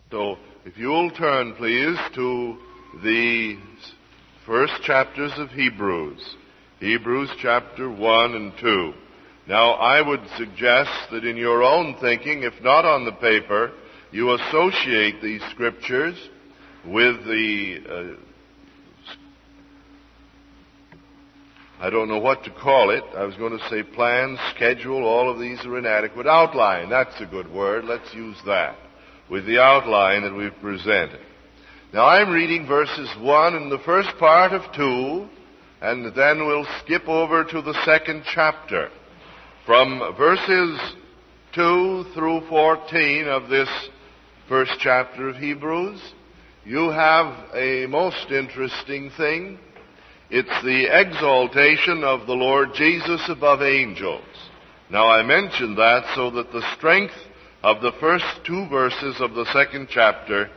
So, if you'll turn, please, to the first chapters of Hebrews. Hebrews chapter 1 and 2. Now, I would suggest that in your own thinking, if not on the paper, you associate these scriptures with the, I don't know what to call it. I was going to say plan, schedule, all of these are inadequate. Outline, that's a good word. Let's use that. With the outline that we've presented. Now I'm reading verses 1 and the first part of 2, and then we'll skip over to the second chapter. From verses 2 through 14 of this first chapter of Hebrews, you have a most interesting thing. It's the exaltation of the Lord Jesus above angels. Now I mention that so that the strength of the first 2 verses of the second chapter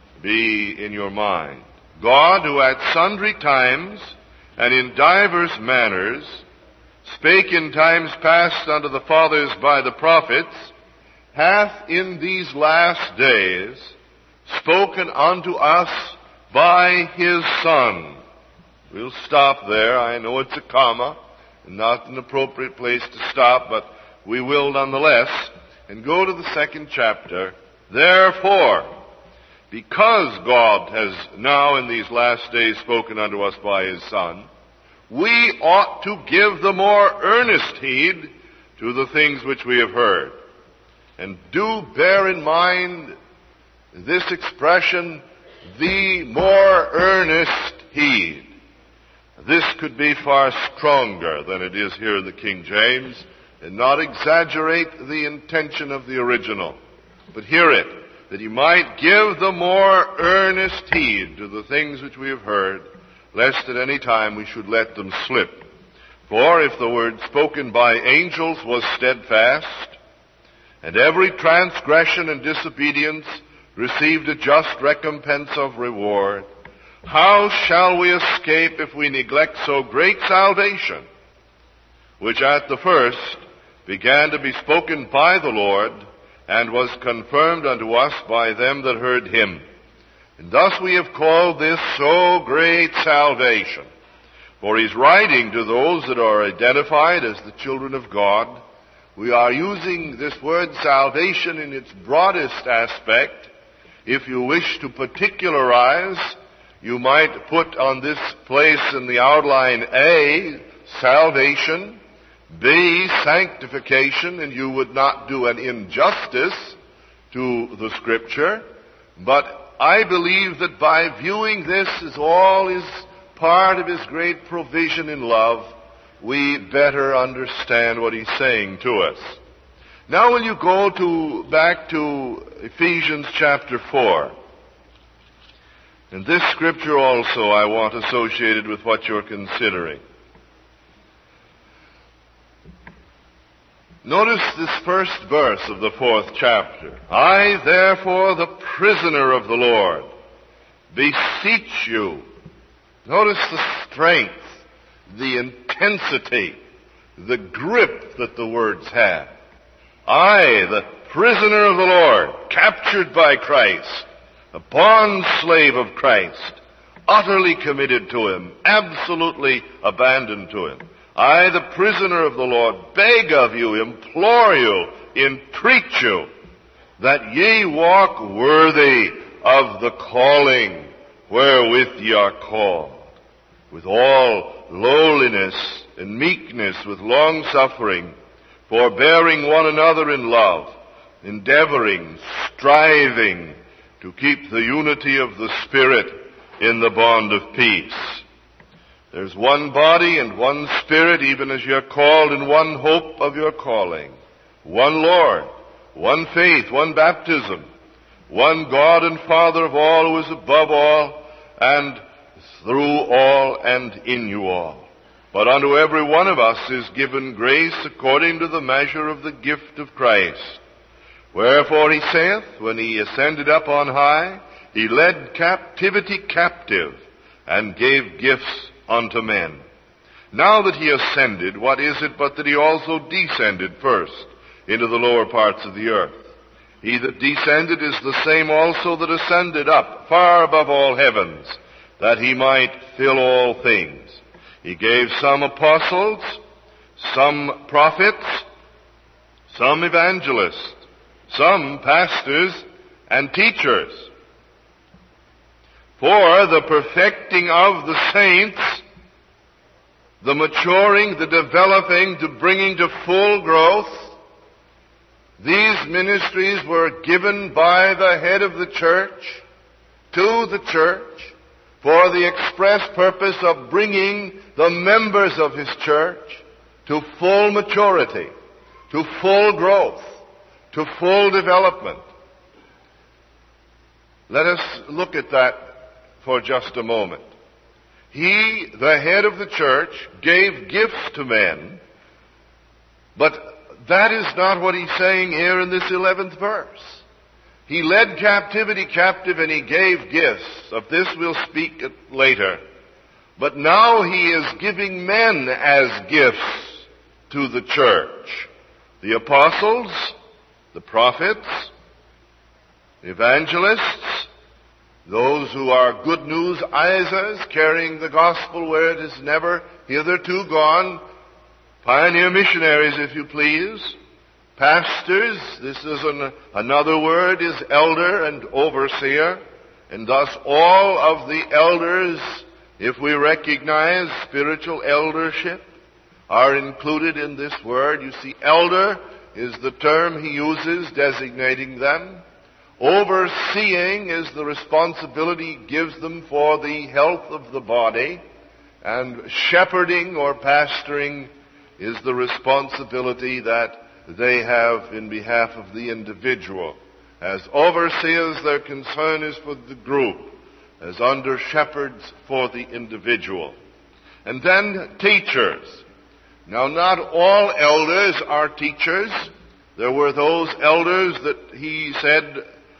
be in your mind. God, who at sundry times and in divers manners spake in times past unto the fathers by the prophets, hath in these last days spoken unto us by his Son. We'll stop there. I know it's a comma and not an appropriate place to stop, but we will nonetheless. And go to the second chapter. Therefore, because God has now in these last days spoken unto us by his Son, we ought to give the more earnest heed to the things which we have heard. And do bear in mind this expression, the more earnest heed. This could be far stronger than it is here in the King James, and not exaggerate the intention of the original, but hear it, that you might give the more earnest heed to the things which we have heard, lest at any time we should let them slip. For if the word spoken by angels was steadfast, and every transgression and disobedience received a just recompense of reward, how shall we escape if we neglect so great salvation, which at the first began to be spoken by the Lord, and was confirmed unto us by them that heard him. And thus we have called this so great salvation. For he's writing to those that are identified as the children of God. We are using this word salvation in its broadest aspect. If you wish to particularize, you might put on this place in the outline A, salvation, B, sanctification, and you would not do an injustice to the Scripture. But I believe that by viewing this as all is part of his great provision in love, we better understand what he's saying to us. Now will you go back to Ephesians chapter 4. And this scripture also I want associated with what you're considering. Notice this first verse of the 4th chapter. I, therefore, the prisoner of the Lord, beseech you. Notice the strength, the intensity, the grip that the words have. I, the prisoner of the Lord, captured by Christ, a bond slave of Christ, utterly committed to him, absolutely abandoned to him. I, the prisoner of the Lord, beg of you, implore you, entreat you, that ye walk worthy of the calling wherewith ye are called, with all lowliness and meekness, with long-suffering, forbearing one another in love, endeavoring, striving to keep the unity of the Spirit in the bond of peace. There's one body and one Spirit, even as you're called, in one hope of your calling. One Lord, one faith, one baptism, one God and Father of all, who is above all, and through all, and in you all. But unto every one of us is given grace according to the measure of the gift of Christ. Wherefore he saith, when he ascended up on high, he led captivity captive, and gave gifts unto men. Now that he ascended, what is it but that he also descended first into the lower parts of the earth? He that descended is the same also that ascended up far above all heavens, that he might fill all things. He gave some apostles, some prophets, some evangelists, some pastors and teachers, for the perfecting of the saints, the maturing, the developing, to bringing to full growth. These ministries were given by the head of the church to the church for the express purpose of bringing the members of his church to full maturity, to full growth, to full development. Let us look at that for just a moment. He, the head of the church, gave gifts to men, but that is not what he's saying here in this 11th verse. He led captivity captive and he gave gifts. Of this we'll speak later. But now he is giving men as gifts to the church. The apostles, the prophets, the evangelists, those who are good news eisers, carrying the gospel where it has never hitherto gone, pioneer missionaries, if you please, pastors, this is another word, is elder and overseer, and thus all of the elders, if we recognize spiritual eldership, are included in this word. You see, elder is the term he uses designating them. Overseeing is the responsibility he gives them for the health of the body, and shepherding or pastoring is the responsibility that they have in behalf of the individual. As overseers, their concern is for the group, as under shepherds for the individual. And then teachers. Now, not all elders are teachers. There were those elders that he said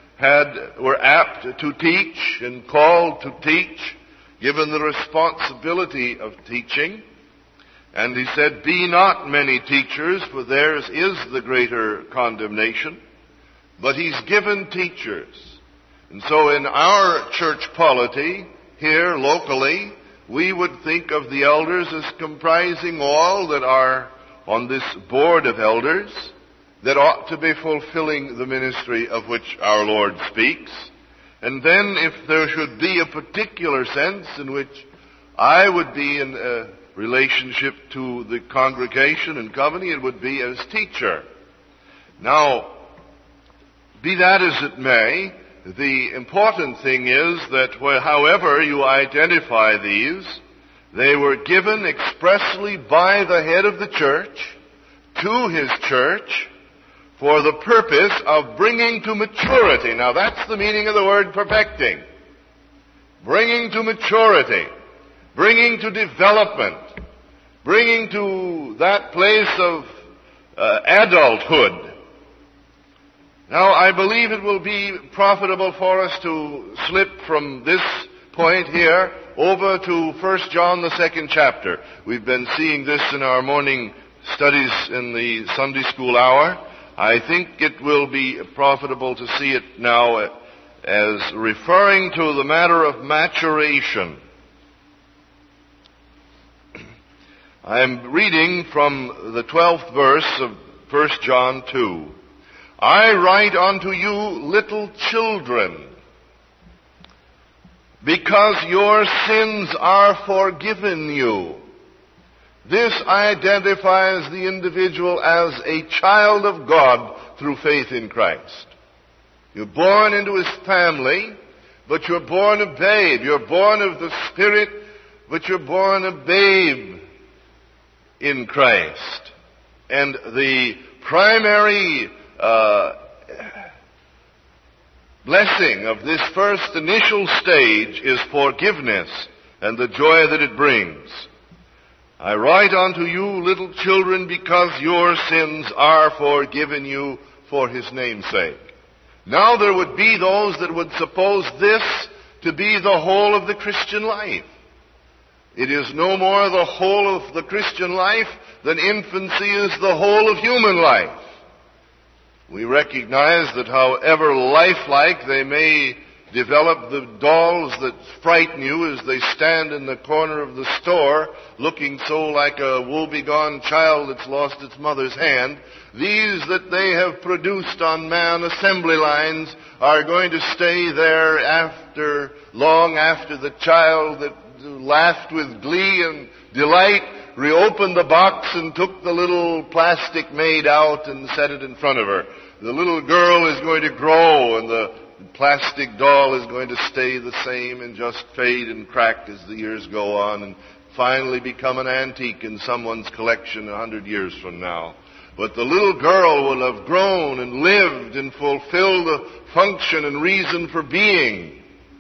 were apt to teach and called to teach, given the responsibility of teaching. And he said, be not many teachers, for theirs is the greater condemnation. But he's given teachers. And so in our church polity, here locally, we would think of the elders as comprising all that are on this board of elders that ought to be fulfilling the ministry of which our Lord speaks. And then if there should be a particular sense in which I would be in a relationship to the congregation and company, it would be as teacher. Now, be that as it may, the important thing is that however you identify these, they were given expressly by the head of the church to his church for the purpose of bringing to maturity. Now that's the meaning of the word perfecting. Bringing to maturity. Bringing to development. Bringing to that place of adulthood. Now, I believe it will be profitable for us to slip from this point here over to 1 John, the 2nd chapter. We've been seeing this in our morning studies in the Sunday school hour. I think it will be profitable to see it now as referring to the matter of maturation. I'm reading from the 12th verse of 1 John 2. I write unto you, little children, because your sins are forgiven you. This identifies the individual as a child of God through faith in Christ. You're born into his family, but you're born a babe. You're born of the Spirit, but you're born a babe in Christ. And the primary blessing of this first initial stage is forgiveness and the joy that it brings. I write unto you, little children, because your sins are forgiven you for his name's sake. Now there would be those that would suppose this to be the whole of the Christian life. It is no more the whole of the Christian life than infancy is the whole of human life. We recognize that however lifelike they may develop, the dolls that frighten you as they stand in the corner of the store looking so like a woebegone child that's lost its mother's hand, these that they have produced on man assembly lines are going to stay there long after the child that laughed with glee and delight reopened the box and took the little plastic maid out and set it in front of her. The little girl is going to grow, and the plastic doll is going to stay the same and just fade and crack as the years go on and finally become an antique in someone's collection 100 years from now. But the little girl will have grown and lived and fulfilled the function and reason for being.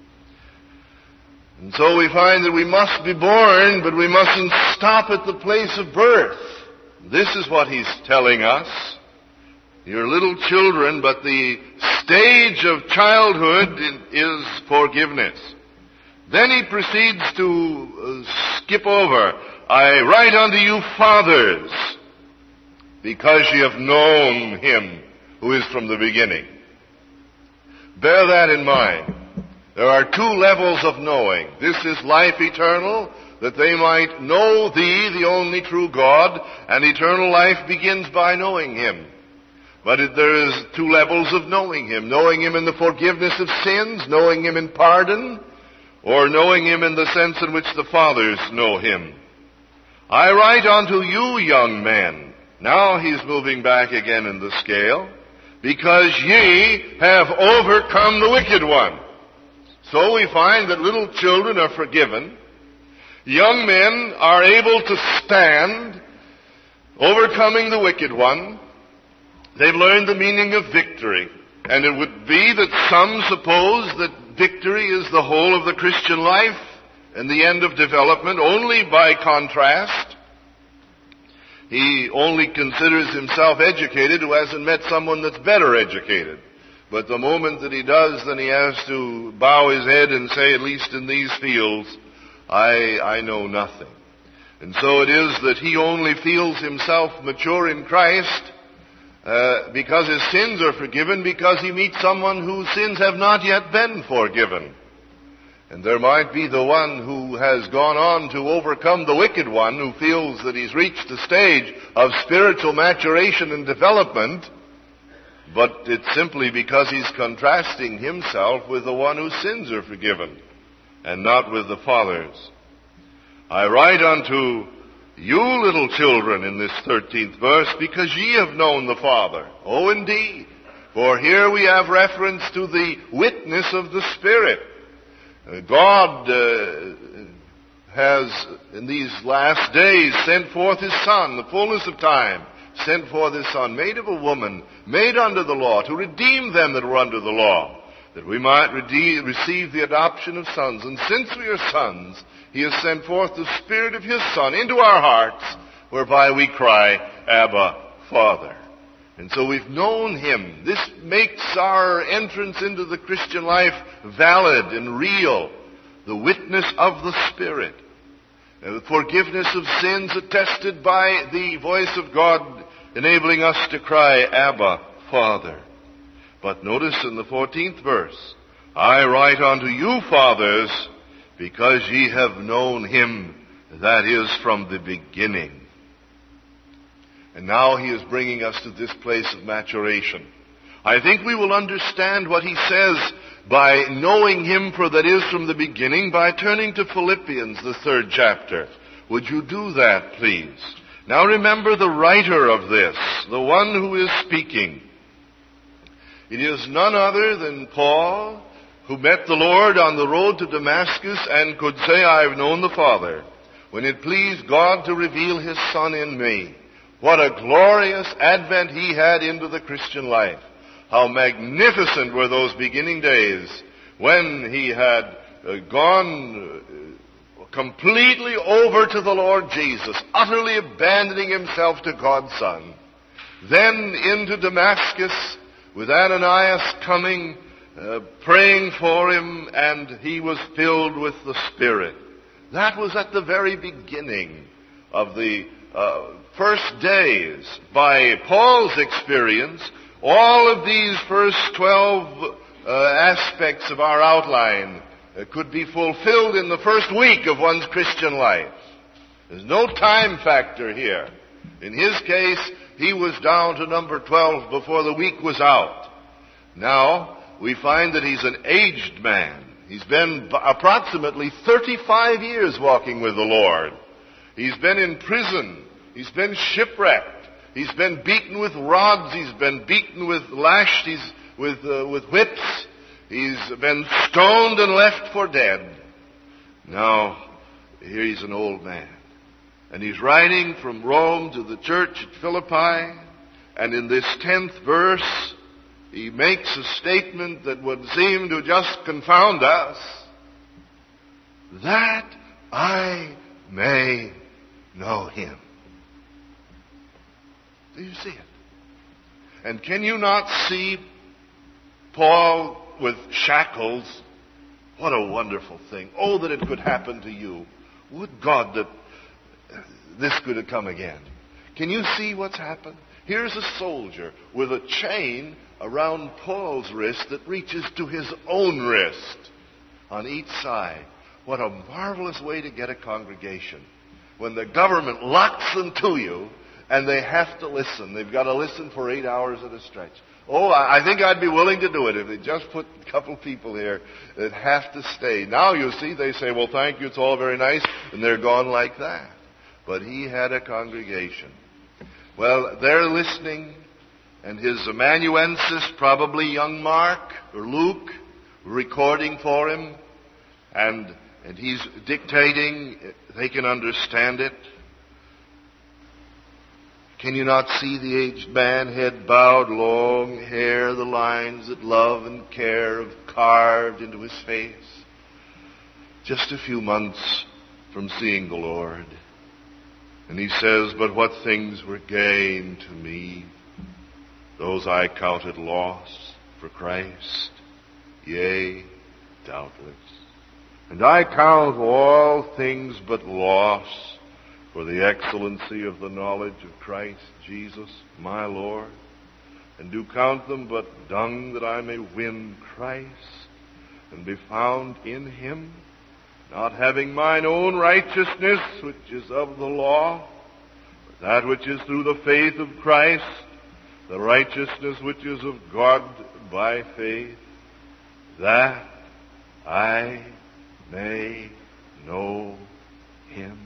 And so we find that we must be born, but we mustn't stop at the place of birth. This is what he's telling us. You're little children, but the stage of childhood is forgiveness. Then he proceeds to skip over. I write unto you, fathers, because ye have known him who is from the beginning. Bear that in mind. There are two levels of knowing. This is life eternal, that they might know thee, the only true God, and eternal life begins by knowing him. But there is two levels of knowing him. Knowing him in the forgiveness of sins, knowing him in pardon, or knowing him in the sense in which the fathers know him. I write unto you, young men. Now he's moving back again in the scale. Because ye have overcome the wicked one. So we find that little children are forgiven. Young men are able to stand, overcoming the wicked one. They've learned the meaning of victory. And it would be that some suppose that victory is the whole of the Christian life and the end of development. Only by contrast, he only considers himself educated who hasn't met someone that's better educated. But the moment that he does, then he has to bow his head and say, at least in these fields, I know nothing. And so it is that he only feels himself mature in Christ because his sins are forgiven, because he meets someone whose sins have not yet been forgiven. And there might be the one who has gone on to overcome the wicked one, who feels that he's reached the stage of spiritual maturation and development, but it's simply because he's contrasting himself with the one whose sins are forgiven, and not with the fathers. I write unto you, little children, in this 13th verse, because ye have known the Father. Oh, indeed. For here we have reference to the witness of the Spirit. God has, in these last days, sent forth His Son, the fullness of time, sent forth His Son, made of a woman, made under the law, to redeem them that were under the law, that we might receive the adoption of sons. And since we are sons, He has sent forth the Spirit of His Son into our hearts, whereby we cry, Abba, Father. And so we've known Him. This makes our entrance into the Christian life valid and real. The witness of the Spirit. The forgiveness of sins attested by the voice of God, enabling us to cry, Abba, Father. But notice in the 14th verse, I write unto you, fathers, because ye have known Him that is from the beginning. And now he is bringing us to this place of maturation. I think we will understand what he says by knowing Him for that is from the beginning by turning to Philippians, the 3rd chapter. Would you do that, please? Now remember the writer of this, the one who is speaking. It is none other than Paul, who met the Lord on the road to Damascus and could say, I've known the Father, when it pleased God to reveal His Son in me. What a glorious advent he had into the Christian life. How magnificent were those beginning days when he had gone completely over to the Lord Jesus, utterly abandoning himself to God's Son. Then into Damascus, with Ananias coming, praying for him, and he was filled with the Spirit. That was at the very beginning of the first days. By Paul's experience, All of these first 12 aspects of our outline could be fulfilled in the first week of one's Christian life. There's no time factor here. In his case, he was down to number 12 before the week was out. Now, we find that he's an aged man. He's been approximately 35 years walking with the Lord. He's been in prison. He's been shipwrecked. He's been beaten with rods. He's been beaten with lashed. With whips. He's been stoned and left for dead. Now, here he's an old man. And he's writing from Rome to the church at Philippi. And in this 10th verse, he makes a statement that would seem to just confound us. That I may know him. Do you see it? And can you not see Paul with shackles? What a wonderful thing. Oh, that it could happen to you. Would God that this could have come again. Can you see what's happened? Here's a soldier with a chain around Paul's wrist that reaches to his own wrist on each side. What a marvelous way to get a congregation. When the government locks them to you and they have to listen. They've got to listen for 8 hours at a stretch. Oh, I think I'd be willing to do it if they just put a couple people here that have to stay. Now, you see, they say, well, thank you, it's all very nice, and they're gone like that. But he had a congregation. Well, they're listening, and his amanuensis, probably young Mark or Luke, recording for him, and he's dictating. They can understand it. Can you not see the aged man, head bowed, long hair, the lines that love and care have carved into his face? Just a few months from seeing the Lord. And he says, but what things were gain to me, those I counted loss for Christ, yea, doubtless. And I count all things but loss for the excellency of the knowledge of Christ Jesus, my Lord, and do count them but dung that I may win Christ and be found in him, not having mine own righteousness, which is of the law, but that which is through the faith of Christ, the righteousness which is of God by faith, that I may know him.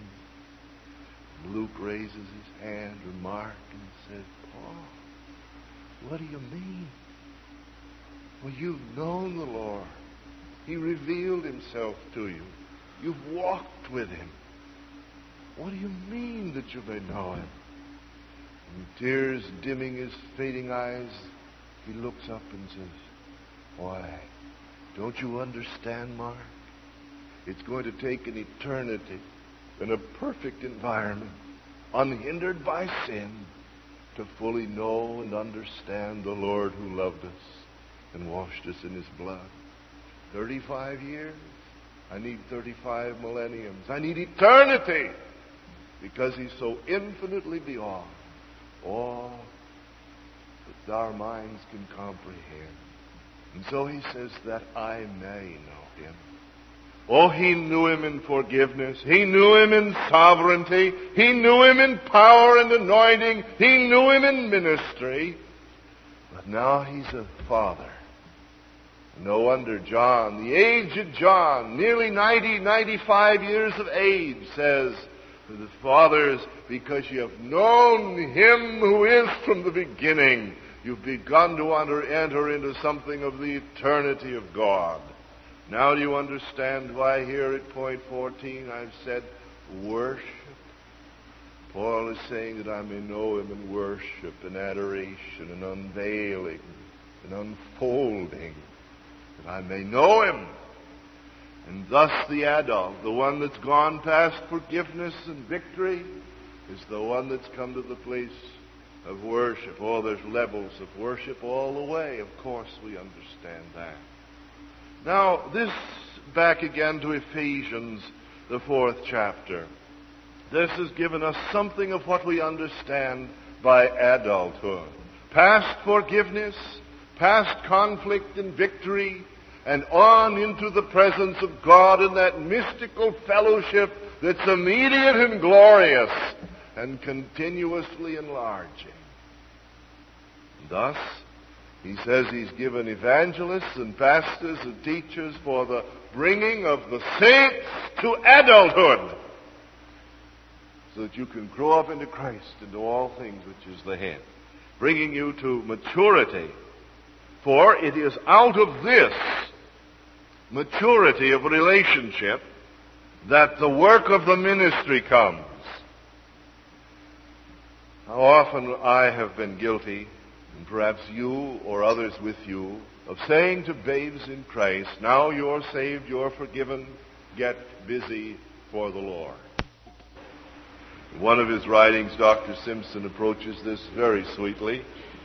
Luke raises his hand, remarked, and says, Paul, what do you mean? Well, you've known the Lord. He revealed himself to you. You've walked with him. What do you mean that you may know him? And tears dimming his fading eyes, he looks up and says, why, don't you understand, Mark? It's going to take an eternity in a perfect environment, unhindered by sin, to fully know and understand the Lord who loved us and washed us in his blood. 35 years. I need 35 millenniums. I need eternity, because he's so infinitely beyond all that our minds can comprehend. And so he says that I may know him. Oh, he knew him in forgiveness. He knew him in sovereignty. He knew him in power and anointing. He knew him in ministry. But now he's a father. No wonder John, the aged John, nearly 95 years of age, says to the fathers, because you have known him who is from the beginning, you've begun to enter into something of the eternity of God. Now do you understand why here at point 14 I've said worship? Paul is saying that I may know him in worship and adoration and unveiling and unfolding, that I may know him. And thus the adult, the one that's gone past forgiveness and victory, is the one that's come to the place of worship. Oh, there's levels of worship all the way. Of course we understand that. Now, this, back again to Ephesians, the 4th chapter. This has given us something of what we understand by adulthood. past forgiveness, past conflict and victory, and on into the presence of God in that mystical fellowship that's immediate and glorious and continuously enlarging. Thus, he says he's given evangelists and pastors and teachers for the bringing of the saints to adulthood, so that you can grow up into Christ, into all things, which is the head, bringing you to maturity. For it is out of this maturity of relationship that the work of the ministry comes. How often I have been guilty, and perhaps you or others with you, of saying to babes in Christ, now you're saved, you're forgiven, get busy for the Lord. In one of his writings, Dr. Simpson approaches this very sweetly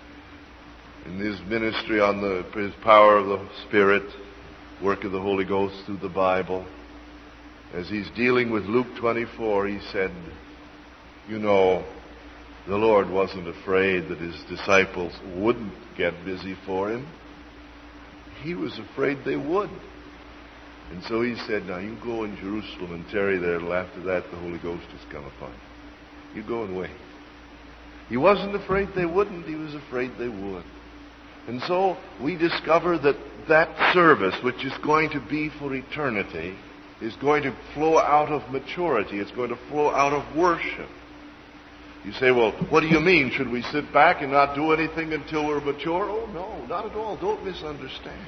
in his ministry on his power of the Spirit, work of the Holy Ghost through the Bible. As he's dealing with Luke 24, he said, you know, the Lord wasn't afraid that his disciples wouldn't get busy for him. He was afraid they would. And so he said, now you go in Jerusalem and tarry there, and after that the Holy Ghost has come upon you. You go and wait. He wasn't afraid they wouldn't. He was afraid they would. And so we discover that that service, which is going to be for eternity, is going to flow out of maturity. It's going to flow out of worship. You say, well, what do you mean? Should we sit back and not do anything until we're mature? Oh, no, not at all. Don't misunderstand.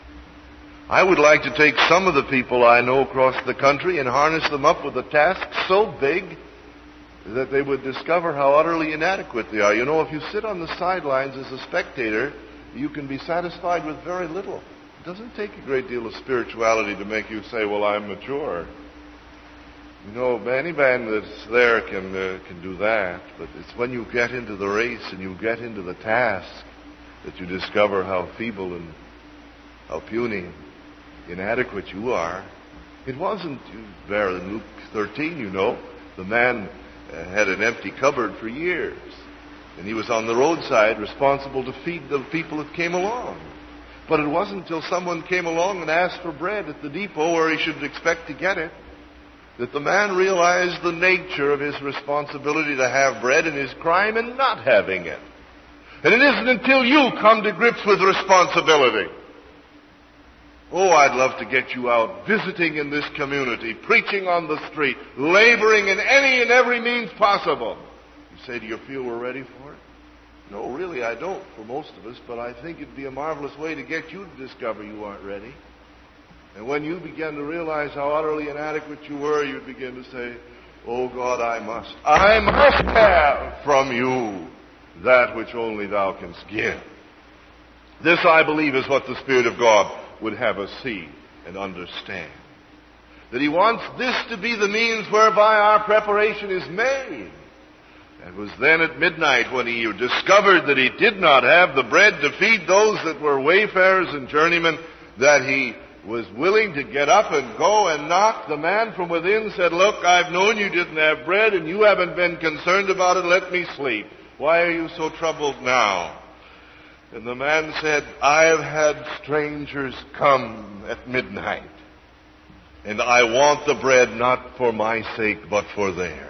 I would like to take some of the people I know across the country and harness them up with a task so big that they would discover how utterly inadequate they are. You know, if you sit on the sidelines as a spectator, you can be satisfied with very little. It doesn't take a great deal of spirituality to make you say, well, I'm mature. You know, any man that's there can do that, but it's when you get into the race and you get into the task that you discover how feeble and how puny, inadequate you are. It wasn't there in Luke 13, you know. The man had an empty cupboard for years, and he was on the roadside responsible to feed the people that came along. But it wasn't until someone came along and asked for bread at the depot where he should expect to get it that the man realized the nature of his responsibility to have bread and his crime in not having it. And it isn't until you come to grips with responsibility. Oh, I'd love to get you out visiting in this community, preaching on the street, laboring in any and every means possible. You say, do you feel we're ready for it? No, really, I don't for most of us, but I think it'd be a marvelous way to get you to discover you aren't ready. And when you begin to realize how utterly inadequate you were, you'd begin to say, oh God, I must have from you that which only thou canst give. This, I believe, is what the Spirit of God would have us see and understand. That He wants this to be the means whereby our preparation is made. It was then at midnight when He discovered that He did not have the bread to feed those that were wayfarers and journeymen, that He was willing to get up and go and knock. The man from within said, look, I've known you didn't have bread and you haven't been concerned about it. Let me sleep. Why are you so troubled now? And the man said, I've had strangers come at midnight, and I want the bread not for my sake, but for theirs.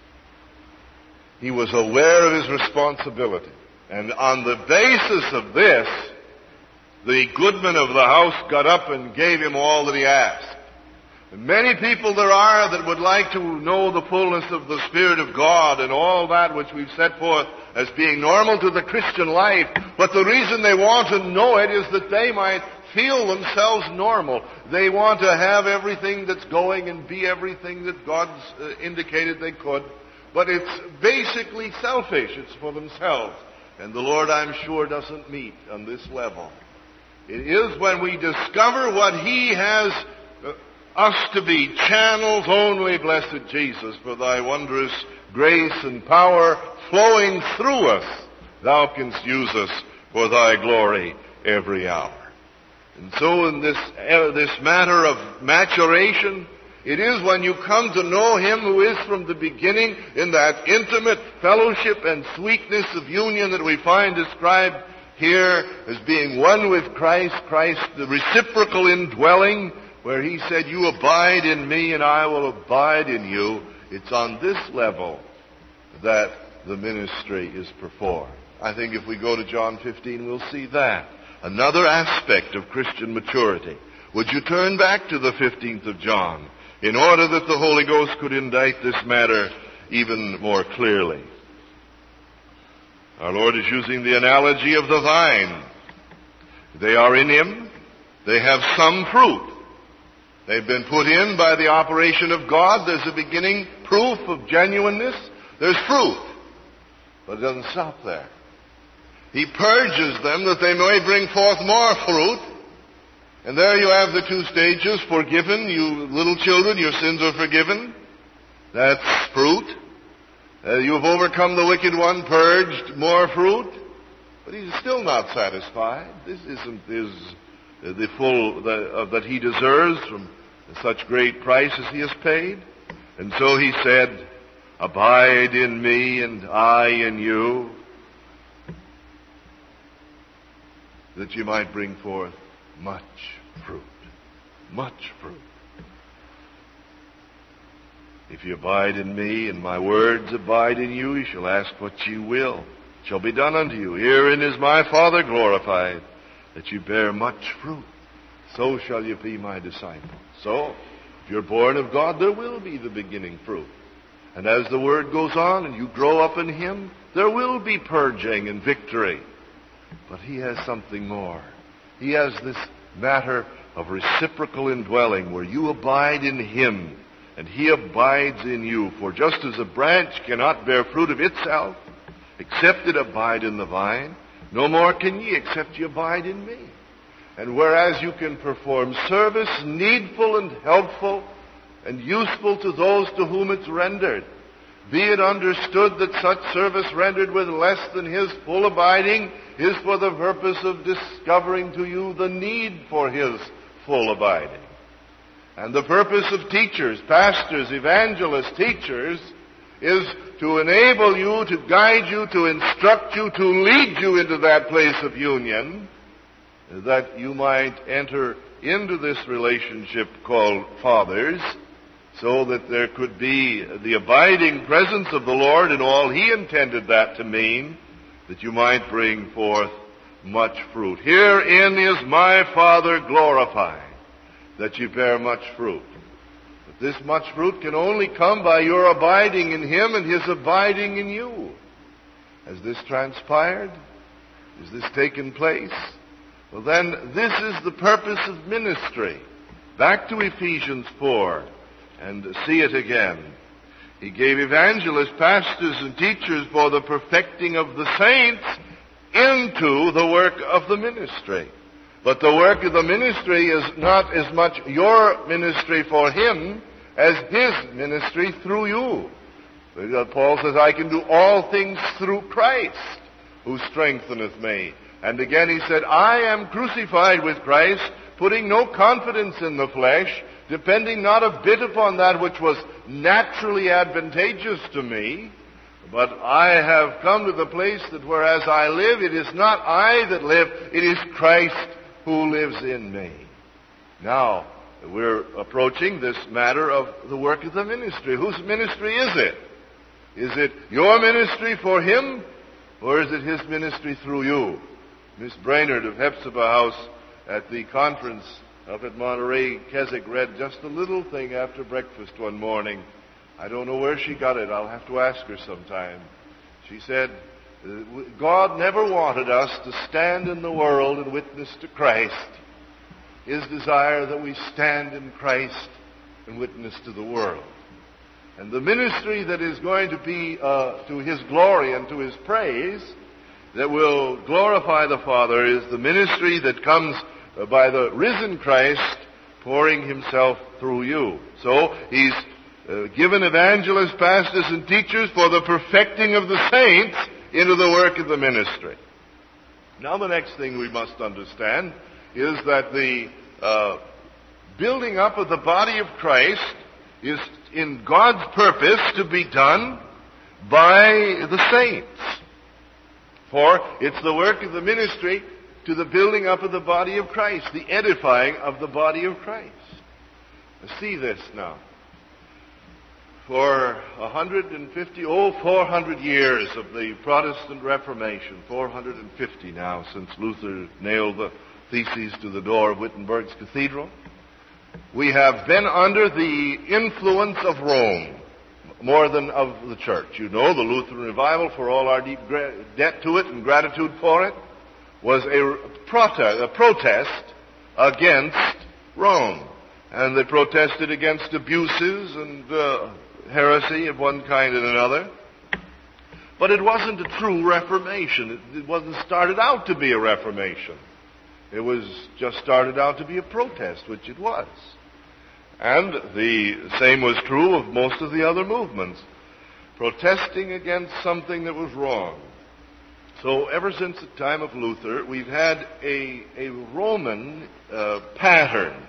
He was aware of his responsibility. And on the basis of this, the goodman of the house got up and gave him all that he asked. And many people there are that would like to know the fullness of the Spirit of God and all that which we've set forth as being normal to the Christian life. But the reason they want to know it is that they might feel themselves normal. They want to have everything that's going and be everything that God's indicated they could. But it's basically selfish. It's for themselves. And the Lord, I'm sure, doesn't meet on this level. It is when we discover what He has us to be, channels only, blessed Jesus, for Thy wondrous grace and power flowing through us. Thou canst use us for Thy glory every hour. And so in this matter of maturation, It is when you come to know Him who is from the beginning in that intimate fellowship and sweetness of union that we find described here as being one with Christ, the reciprocal indwelling, where He said, you abide in me and I will abide in you. It's on this level that the ministry is performed. I think if we go to John 15, we'll see that. Another aspect of Christian maturity. Would you turn back to the 15th of John in order that the Holy Ghost could indict this matter even more clearly? Our Lord is using the analogy of the vine. They are in Him. They have some fruit. They've been put in by the operation of God. There's a beginning proof of genuineness. There's fruit. But it doesn't stop there. He purges them that they may bring forth more fruit. And there you have the two stages. Forgiven, you little children, your sins are forgiven. That's fruit. You have overcome the wicked one, purged, more fruit. But He's still not satisfied. This isn't the full that He deserves from such great price as He has paid. And so He said, abide in me and I in you, that you might bring forth much fruit. Much fruit. If you abide in me and my words abide in you, you shall ask what you will. It shall be done unto you. Herein is my Father glorified, that you bear much fruit. So shall you be my disciples. So, if you're born of God, there will be the beginning fruit. And as the Word goes on and you grow up in Him, there will be purging and victory. But He has something more. He has this matter of reciprocal indwelling where you abide in Him and He abides in you. For just as a branch cannot bear fruit of itself, except it abide in the vine, no more can ye except ye abide in me. And whereas you can perform service needful and helpful and useful to those to whom it's rendered, be it understood that such service rendered with less than His full abiding is for the purpose of discovering to you the need for His full abiding. And the purpose of teachers, pastors, evangelists, teachers, is to enable you, to guide you, to instruct you, to lead you into that place of union, that you might enter into this relationship called fathers, so that there could be the abiding presence of the Lord in all He intended that to mean, that you might bring forth much fruit. Herein is my Father glorified, that you bear much fruit. But this much fruit can only come by your abiding in Him and His abiding in you. Has this transpired? Has this taken place? Well, then, this is the purpose of ministry. Back to Ephesians 4. And see it again. He gave evangelists, pastors, and teachers for the perfecting of the saints into the work of the ministry. But the work of the ministry is not as much your ministry for Him as His ministry through you. Paul says, I can do all things through Christ, who strengtheneth me. And again he said, I am crucified with Christ, putting no confidence in the flesh, depending not a bit upon that which was naturally advantageous to me, but I have come to the place that whereas I live, it is not I that live, it is Christ who lives in me. Now, we're approaching this matter of the work of the ministry. Whose ministry is it? Is it your ministry for Him, or is it His ministry through you? Miss Brainerd of Hephzibah House at the conference up at Monterey, Keswick, read just a little thing after breakfast one morning. I don't know where she got it. I'll have to ask her sometime. She said, God never wanted us to stand in the world and witness to Christ. His desire that we stand in Christ and witness to the world. And the ministry that is going to be to His glory and to His praise, that will glorify the Father, is the ministry that comes by the risen Christ pouring Himself through you. So He's given evangelists, pastors, and teachers for the perfecting of the saints into the work of the ministry. Now the next thing we must understand is that the building up of the body of Christ is in God's purpose to be done by the saints. For it's the work of the ministry to the building up of the body of Christ, the edifying of the body of Christ. See this now. For 400 years of the Protestant Reformation, 450 now since Luther nailed the theses to the door of Wittenberg's cathedral, we have been under the influence of Rome more than of the church. You know, the Lutheran revival, for all our deep debt to it and gratitude for it, was a protest against Rome. And they protested against abuses and heresy of one kind and another. But it wasn't a true Reformation. It wasn't started out to be a Reformation. It was just started out to be a protest, which it was. And the same was true of most of the other movements, protesting against something that was wrong. So ever since the time of Luther, we've had a Roman pattern.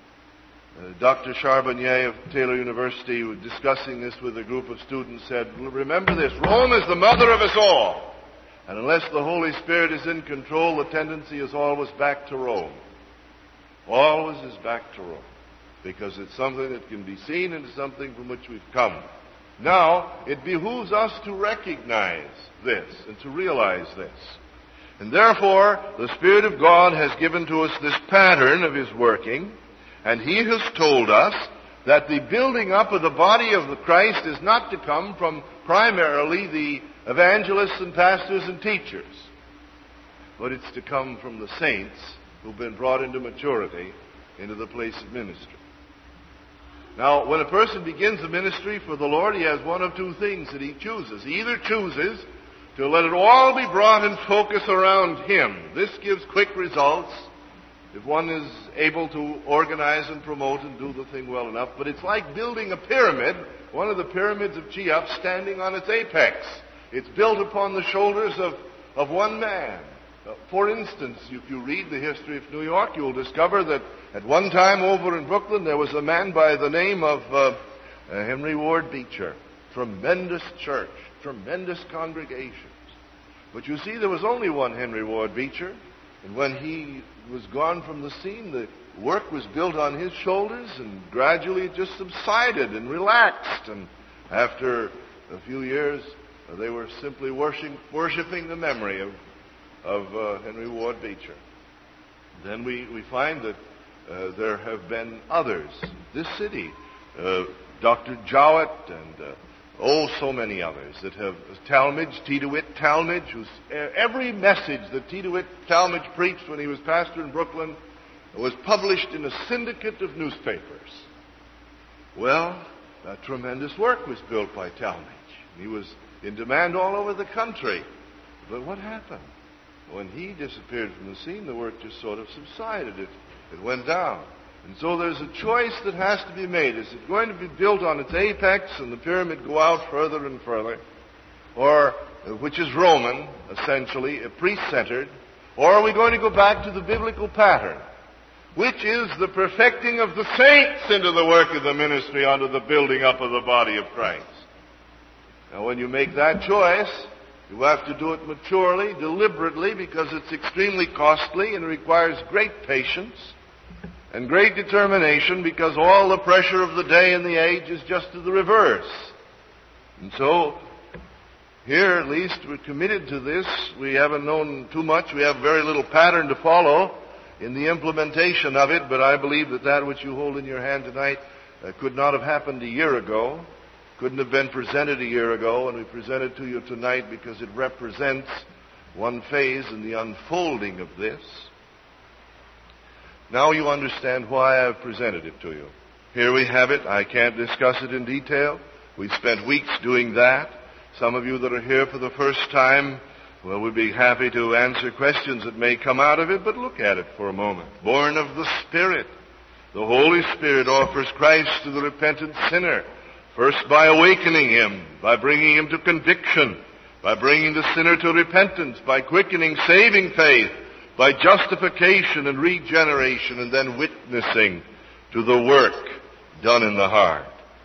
Dr. Charbonnier of Taylor University, discussing this with a group of students, said, remember this, Rome is the mother of us all. And unless the Holy Spirit is in control, the tendency is always back to Rome. Always is back to Rome. Because it's something that can be seen and something from which we've come. Now, it behooves us to recognize this and to realize this. And therefore, the Spirit of God has given to us this pattern of His working, and He has told us that the building up of the body of the Christ is not to come from primarily the evangelists and pastors and teachers, but it's to come from the saints who've been brought into maturity, into the place of ministry. Now, when a person begins a ministry for the Lord, he has one of two things that he chooses. He either chooses to let it all be brought in focus around Him. This gives quick results if one is able to organize and promote and do the thing well enough. But it's like building a pyramid, one of the pyramids of Cheops, standing on its apex. It's built upon the shoulders of one man. For instance, if you read the history of New York, you'll discover that at one time over in Brooklyn there was a man by the name of Henry Ward Beecher. Tremendous church, tremendous congregations. But you see, there was only one Henry Ward Beecher. And when he was gone from the scene, the work was built on his shoulders, and gradually it just subsided and relaxed. And after a few years, they were simply worshiping the memory of Henry Ward Beecher. Then we find that there have been others. This city, Dr. Jowett and so many others that have Talmage, T. DeWitt Talmage, whose every message that T. DeWitt Talmage preached when he was pastor in Brooklyn was published in a syndicate of newspapers. Well, a tremendous work was built by Talmage. He was in demand all over the country. But what happened? When he disappeared from the scene, the work just sort of subsided. It went down. And so there's a choice that has to be made. Is it going to be built on its apex and the pyramid go out further and further? Or, which is Roman, essentially, priest-centered? Or are we going to go back to the biblical pattern, which is the perfecting of the saints into the work of the ministry unto the building up of the body of Christ? Now, when you make that choice, you have to do it maturely, deliberately, because it's extremely costly and requires great patience and great determination, because all the pressure of the day and the age is just to the reverse. And so, here at least, we're committed to this. We haven't known too much. We have very little pattern to follow in the implementation of it, but I believe that which you hold in your hand tonight could not have happened a year ago, couldn't have been presented a year ago, and we present it to you tonight because it represents one phase in the unfolding of this. Now you understand why I've presented it to you. Here we have it. I can't discuss it in detail. We've spent weeks doing that. Some of you that are here for the first time, well, we'd be happy to answer questions that may come out of it, but look at it for a moment. Born of the Spirit. The Holy Spirit offers Christ to the repentant sinner, first by awakening him, by bringing him to conviction, by bringing the sinner to repentance, by quickening saving faith, by justification and regeneration, and then witnessing to the work done in the heart.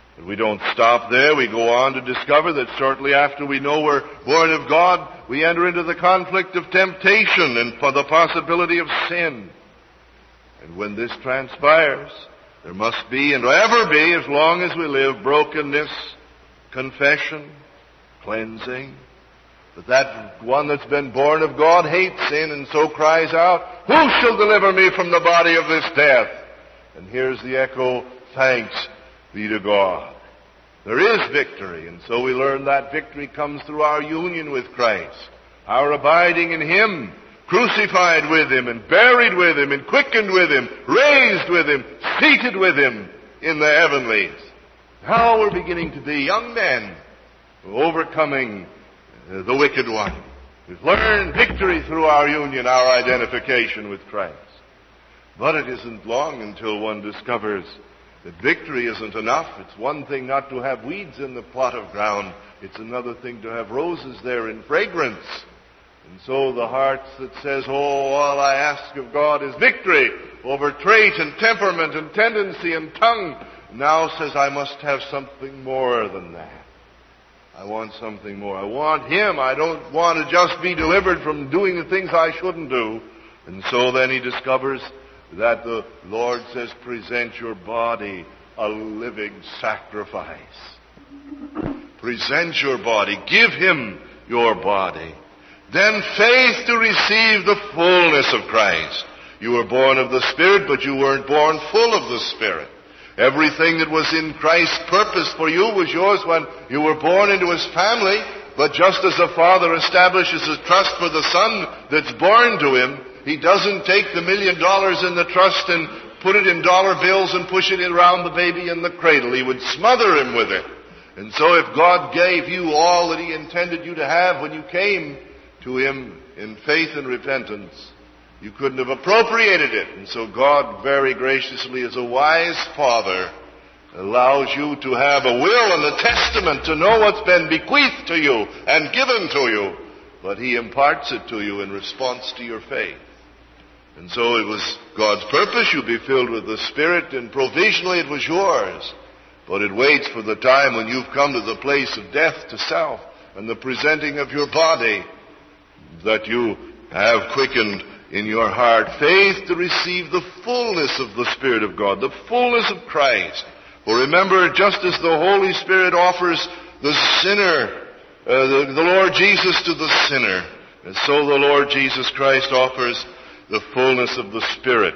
But we don't stop there. We go on to discover that shortly after we know we're born of God, we enter into the conflict of temptation and for the possibility of sin. And when this transpires, there must be and will ever be, as long as we live, brokenness, confession, cleansing. But that one that's been born of God hates sin and so cries out, "Who shall deliver me from the body of this death?" And here's the echo, "Thanks be to God." There is victory, and so we learn that victory comes through our union with Christ, our abiding in Him, crucified with Him and buried with Him and quickened with Him, raised with Him, seated with Him in the heavenlies. Now we're beginning to be young men overcoming the wicked one. We've learned victory through our union, our identification with Christ. But it isn't long until one discovers that victory isn't enough. It's one thing not to have weeds in the plot of ground. It's another thing to have roses there in fragrance. And so the heart that says, "Oh, all I ask of God is victory over trait and temperament and tendency and tongue," now says, "I must have something more than that. I want something more. I want Him. I don't want to just be delivered from doing the things I shouldn't do." And so then he discovers that the Lord says, "Present your body a living sacrifice." Present your body. Give Him your body. Then faith to receive the fullness of Christ. You were born of the Spirit, but you weren't born full of the Spirit. Everything that was in Christ's purpose for you was yours when you were born into His family. But just as a father establishes a trust for the son that's born to him, He doesn't take the $1 million in the trust and put it in dollar bills and push it around the baby in the cradle. He would smother him with it. And so if God gave you all that He intended you to have when you came to Him in faith and repentance, you couldn't have appropriated it. And so God very graciously, as a wise Father, allows you to have a will and a testament to know what's been bequeathed to you and given to you. But He imparts it to you in response to your faith. And so it was God's purpose you be filled with the Spirit, and provisionally it was yours. But it waits for the time when you've come to the place of death to self and the presenting of your body, that you have quickened in your heart faith to receive the fullness of the Spirit of God, the fullness of Christ. For remember, just as the Holy Spirit offers the sinner, the Lord Jesus to the sinner, and so the Lord Jesus Christ offers the fullness of the Spirit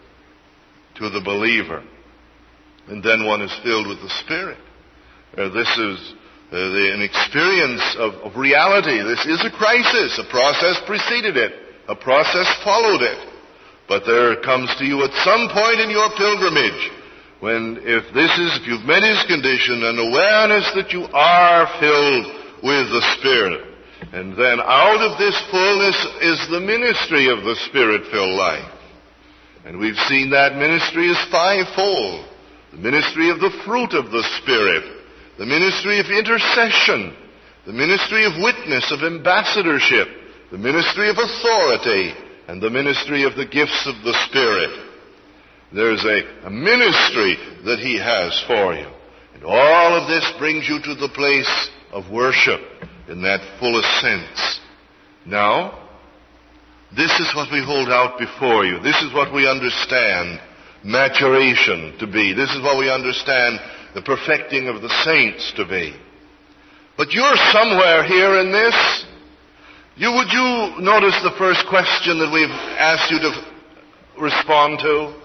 to the believer. And then one is filled with the Spirit. This is an experience of reality. This is a crisis. A process preceded it. A process followed it. But there comes to you at some point in your pilgrimage when, if you've met His condition, an awareness that you are filled with the Spirit. And then out of this fullness is the ministry of the Spirit-filled life. And we've seen that ministry is fivefold. The ministry of the fruit of the Spirit, the ministry of intercession, the ministry of witness, of ambassadorship, the ministry of authority, and the ministry of the gifts of the Spirit. There's a ministry that He has for you. And all of this brings you to the place of worship in that fullest sense. Now, this is what we hold out before you. This is what we understand maturation to be. This is what we understand the perfecting of the saints to be. But you're somewhere here in this. Would you notice the first question that we've asked you to respond to?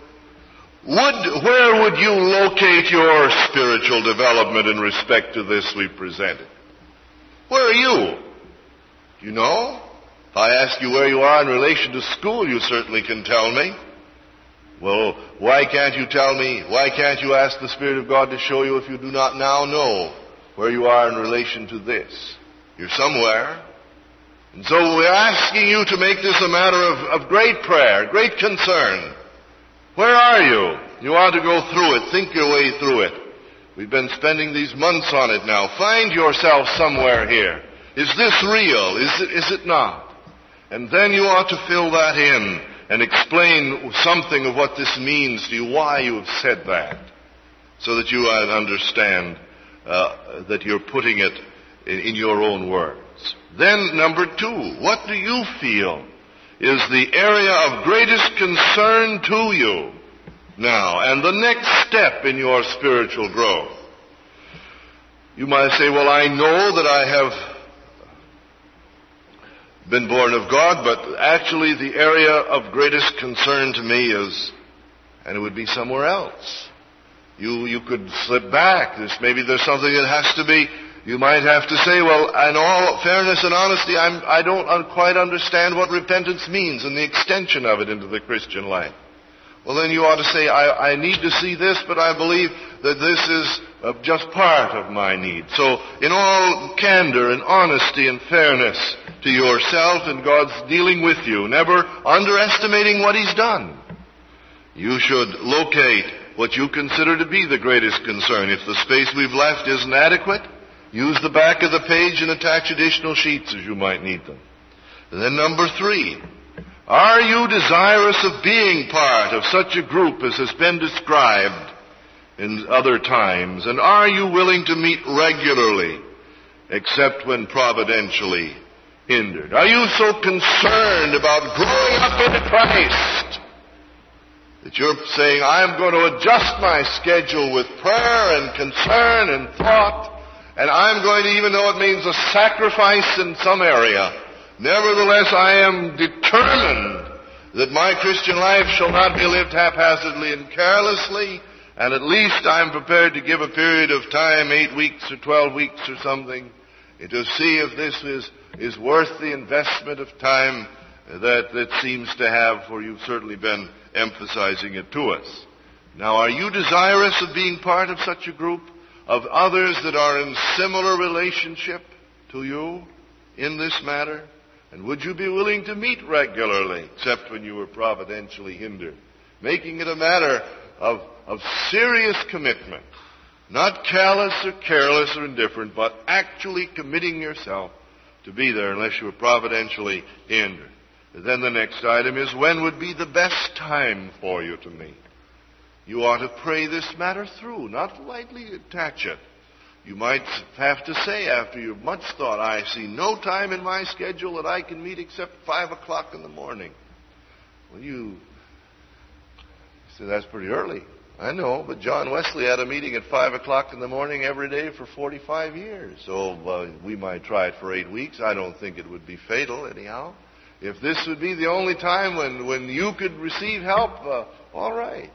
Where would you locate your spiritual development in respect to this we've presented? Where are you? Do you know? If I ask you where you are in relation to school, you certainly can tell me. Well, why can't you tell me? Why can't you ask the Spirit of God to show you if you do not now know where you are in relation to this? You're somewhere. And so we're asking you to make this a matter of great prayer, great concern. Where are you? You ought to go through it. Think your way through it. We've been spending these months on it now. Find yourself somewhere here. Is this real? Is it not? And then you ought to fill that in and explain something of what this means to you, why you have said that. so that you understand that you're putting it in your own words. Then, number 2, what do you feel is the area of greatest concern to you now, and the next step in your spiritual growth? You might say, well, I know that I have been born of God, but actually the area of greatest concern to me is, and it would be somewhere else. You could slip back. Maybe there's something that has to be, you might have to say, well, in all fairness and honesty, I don't quite understand what repentance means and the extension of it into the Christian life. Well, then you ought to say, I need to see this, but I believe that this is just part of my need. So, in all candor and honesty and fairness to yourself and God's dealing with you, never underestimating what He's done, you should locate what you consider to be the greatest concern. If the space we've left isn't adequate, use the back of the page and attach additional sheets as you might need them. And then number 3, are you desirous of being part of such a group as has been described in other times? And are you willing to meet regularly, except when providentially hindered? Are you so concerned about growing up into Christ that you're saying, I'm going to adjust my schedule with prayer and concern and thought, and I'm going to, even though it means a sacrifice in some area, nevertheless I am determined that my Christian life shall not be lived haphazardly and carelessly, and at least I'm prepared to give a period of time, 8 weeks or 12 weeks or something, to see if this is worth the investment of time that it seems to have, for you've certainly been emphasizing it to us. Now, are you desirous of being part of such a group of others that are in similar relationship to you in this matter? And would you be willing to meet regularly, except when you were providentially hindered? Making it a matter of serious commitment. Not callous or careless or indifferent, but actually committing yourself to be there unless you were providentially hindered. And then the next item is, when would be the best time for you to meet? You ought to pray this matter through, not lightly attach it. You might have to say, after you've much thought, I see no time in my schedule that I can meet except 5 o'clock in the morning. Well, you say, that's pretty early. I know, but John Wesley had a meeting at 5 o'clock in the morning every day for 45 years. So we might try it for 8 weeks. I don't think it would be fatal anyhow. If this would be the only time when you could receive help, all right.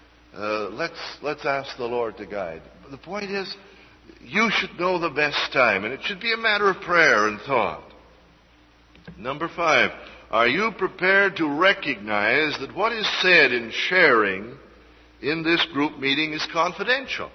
Let's ask the Lord to guide. But the point is, you should know the best time, and it should be a matter of prayer and thought. Number 5, are you prepared to recognize that what is said in sharing in this group meeting is confidential?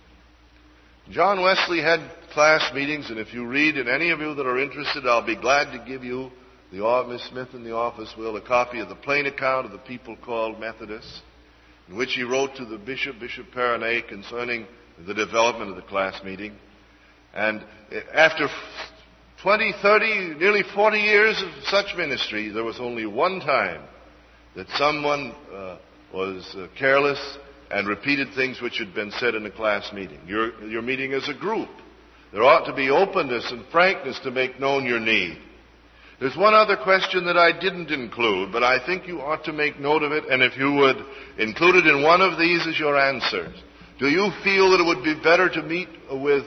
John Wesley had class meetings, and if you read, and any of you that are interested, I'll be glad to give you, Miss Smith in the office will, a copy of the plain account of the people called Methodists, in which he wrote to the Bishop Perronet, concerning the development of the class meeting. And after 20, 30, nearly 40 years of such ministry, there was only one time that someone was careless and repeated things which had been said in a class meeting. Your meeting is a group. There ought to be openness and frankness to make known your need. There's one other question that I didn't include, but I think you ought to make note of it, and if you would include it in one of these as your answers. Do you feel that it would be better to meet with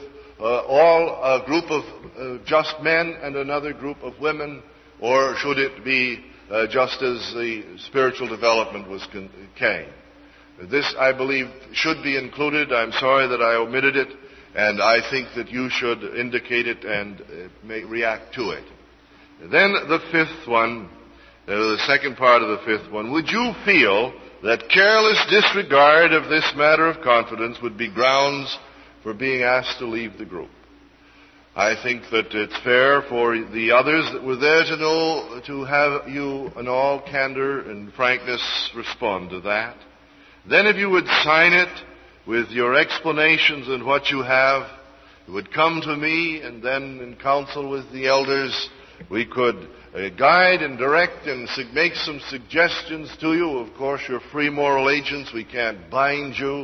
a group of just men and another group of women, or should it be just as the spiritual development came? This, I believe, should be included. I'm sorry that I omitted it, and I think that you should indicate it and react to it. Then the 5th one, the second part of the 5th one, would you feel that careless disregard of this matter of confidence would be grounds for being asked to leave the group? I think that it's fair for the others that were there to know, to have you in all candor and frankness respond to that. Then if you would sign it with your explanations and what you have, it would come to me, and then in council with the elders, we could guide and direct and make some suggestions to you. Of course, you're free moral agents. We can't bind you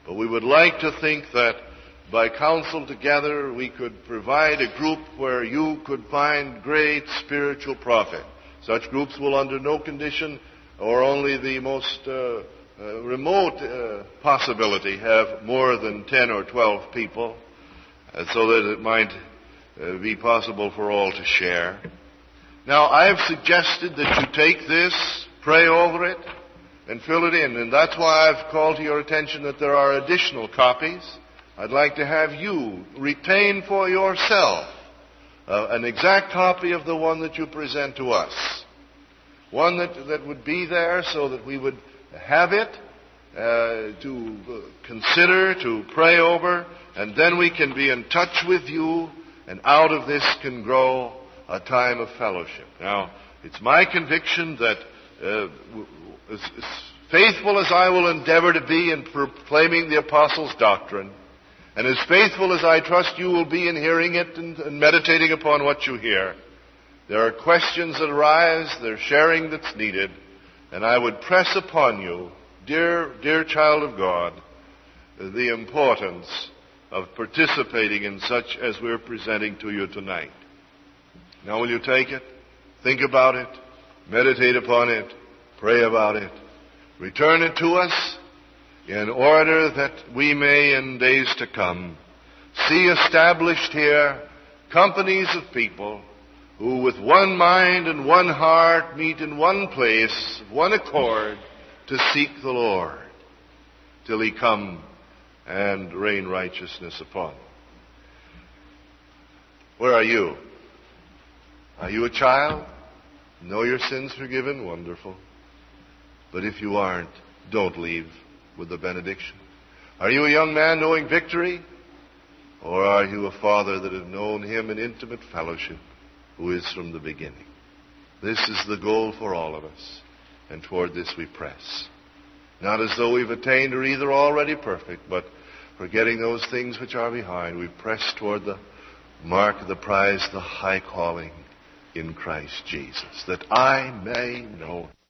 But we would like to think that by counsel together we could provide a group where you could find great spiritual profit. Such groups will under no condition or only the most remote possibility have more than 10 or 12 people, so that it might be possible for all to share. Now, I have suggested that you take this, pray over it, and fill it in. And that's why I've called to your attention that there are additional copies. I'd like to have you retain for yourself an exact copy of the one that you present to us. One that would be there so that we would have it to consider, to pray over, and then we can be in touch with you, and out of this can grow a time of fellowship. Now, it's my conviction that as faithful as I will endeavor to be in proclaiming the Apostles' doctrine, and as faithful as I trust you will be in hearing it and meditating upon what you hear, there are questions that arise, there's sharing that's needed, and I would press upon you, dear child of God, the importance of participating in such as we're presenting to you tonight. Now, will you take it? Think about it. Meditate upon it. Pray about it. Return it to us in order that we may, in days to come, see established here companies of people who with one mind and one heart meet in one place, one accord, to seek the Lord till He come and rain righteousness upon them. Where are you? Are you a child? Know your sins forgiven? Wonderful. But if you aren't, don't leave with the benediction. Are you a young man knowing victory? Or are you a father that has known Him in intimate fellowship, who is from the beginning? This is the goal for all of us, and toward this we press. Not as though we've attained or either already perfect, but forgetting those things which are behind, we press toward the mark of the prize, the high calling in Christ Jesus, that I may know